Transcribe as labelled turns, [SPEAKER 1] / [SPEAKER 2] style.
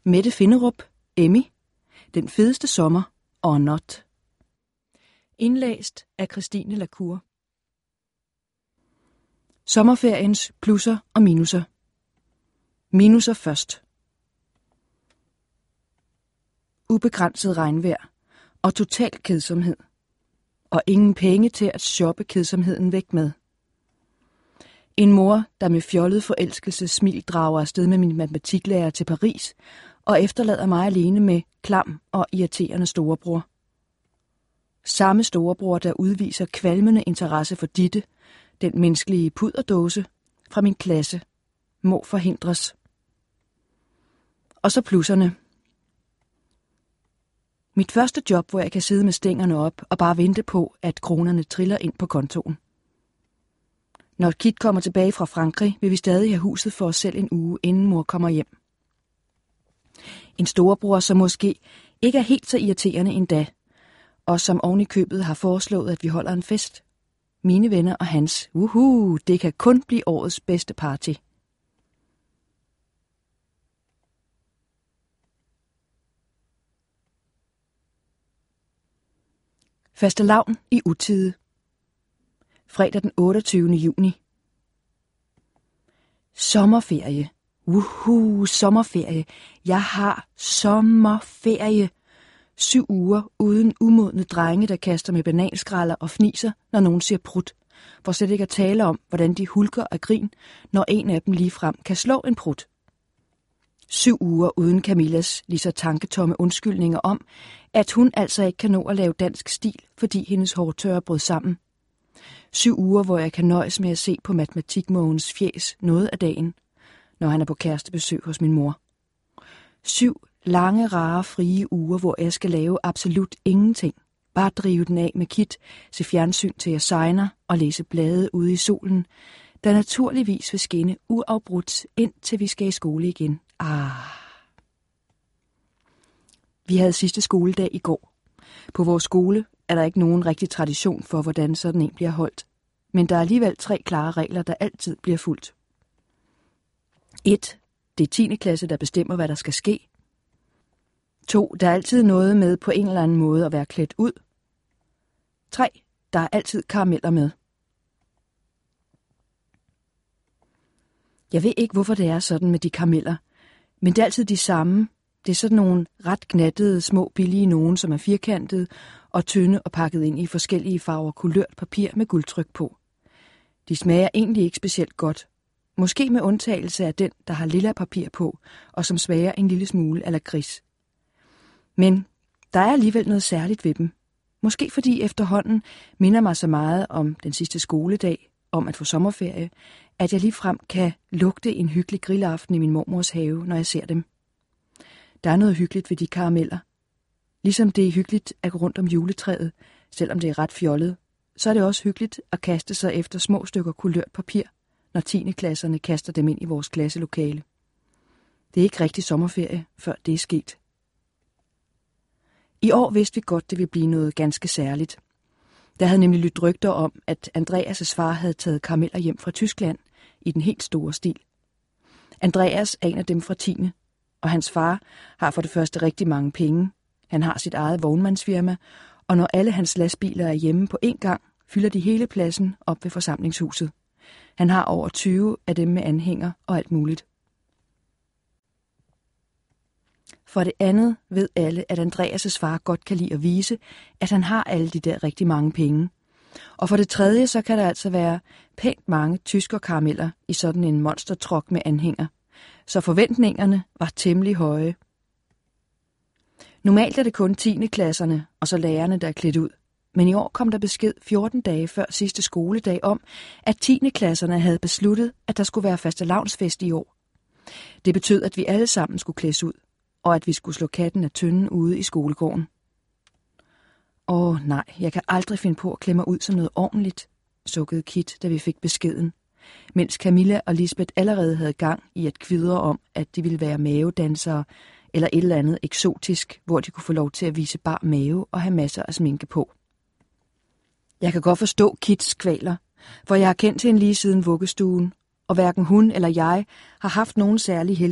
[SPEAKER 1] Mette Finderup, Emmy. Den fedeste sommer or not. Indlæst af Christine la Cour. Sommerferiens plusser og minuser. Minuser først. Ubegrænset regnvejr og total kedsomhed. Og ingen penge til at shoppe kedsomheden væk med. En mor, der med fjollet forelskelse smil drager afsted med min matematiklærer til Paris og efterlader mig alene med klam og irriterende storebror. Samme storebror, der udviser kvalmende interesse for Ditte, den menneskelige puderdåse fra min klasse, må forhindres. Og så plusserne. Mit første job, hvor jeg kan sidde med stængerne op og bare vente på, at kronerne triller ind på kontoen. Når Kit kommer tilbage fra Frankrig, vil vi stadig have huset for os selv en uge, inden mor kommer hjem. En storebror, som måske ikke er helt så irriterende endda, og som oven i købet har foreslået, at vi holder en fest. Mine venner og hans. Det kan kun blive årets bedste party. Fastelavn i utide. Fredag den 28. juni. Sommerferie. Sommerferie. Jeg har sommerferie. 7 uger uden umodne drenge, der kaster med bananskralder og fniser, når nogen siger prut. For slet ikke at tale om, hvordan de hulker af grin, når en af dem ligefrem kan slå en prut. 7 uger uden Camillas lige så tanketomme undskyldninger om, at hun altså ikke kan nå at lave dansk stil, fordi hendes hårtørre brød sammen. 7 uger, hvor jeg kan nøjes med at se på matematikmågens fjes noget af dagen, når han er på kærestebesøg hos min mor. 7 lange, rare, frie uger, hvor jeg skal lave absolut ingenting. Bare drive den af med Kit, se fjernsyn til jeg segner og læse blade ude i solen, der naturligvis vil skinne uafbrudt, indtil vi skal i skole igen. Vi havde sidste skoledag i går. På vores skole er der ikke nogen rigtig tradition for, hvordan sådan en bliver holdt. Men der er alligevel 3 klare regler, der altid bliver fulgt. 1. Det er 10. klasse, der bestemmer, hvad der skal ske. 2. Der er altid noget med på en eller anden måde at være klædt ud. 3. Der er altid karameller med. Jeg ved ikke, hvorfor det er sådan med de karameller, men det er altid de samme. Det er sådan nogle ret gnattede, små, billige nogen, som er firkantede og tynde og pakket ind i forskellige farver kulørt papir med guldtryk på. De smager egentlig ikke specielt godt. Måske med undtagelse af den, der har lilla papir på, og som smager en lille smule eller gris. Men der er alligevel noget særligt ved dem. Måske fordi efterhånden minder mig så meget om den sidste skoledag, om at få sommerferie, at jeg ligefrem kan lugte en hyggelig grillaften i min mormors have, når jeg ser dem. Der er noget hyggeligt ved de karameller. Ligesom det er hyggeligt at gå rundt om juletræet, selvom det er ret fjollet, så er det også hyggeligt at kaste sig efter små stykker kulørt papir, når 10. klasserne kaster dem ind i vores klasselokale. Det er ikke rigtig sommerferie, før det er sket. I år vidste vi godt, det ville blive noget ganske særligt. Der havde nemlig lyttet rygter om, at Andreas' far havde taget karameller hjem fra Tyskland i den helt store stil. Andreas er en af dem fra 10. Og hans far har for det første rigtig mange penge. Han har sit eget vognmandsfirma, og når alle hans lastbiler er hjemme på én gang, fylder de hele pladsen op ved forsamlingshuset. Han har over 20 af dem med anhænger og alt muligt. For det andet ved alle, at Andreas' far godt kan lide at vise, at han har alle de der rigtig mange penge. Og for det tredje, så kan der altså være pænt mange tyskerkarameller i sådan en monstertruk med anhænger. Så forventningerne var temmelig høje. Normalt er det kun 10. klasserne og så lærerne, der er klædt ud. Men i år kom der besked 14 dage før sidste skoledag om, at 10. klasserne havde besluttet, at der skulle være fastelavnsfest i år. Det betød, at vi alle sammen skulle klædes ud, og at vi skulle slå katten af tynden ude i skolegården. Nej, jeg kan aldrig finde på at klemme mig ud som noget ordentligt, sukkede Kit, da vi fik beskeden. Mens Camilla og Lisbeth allerede havde gang i at kvidre om, at de ville være mavedansere eller et eller andet eksotisk, hvor de kunne få lov til at vise bar mave og have masser af sminke på. Jeg kan godt forstå Kits kvaler, for jeg har kendt hende lige siden vuggestuen, og hverken hun eller jeg har haft nogen særlig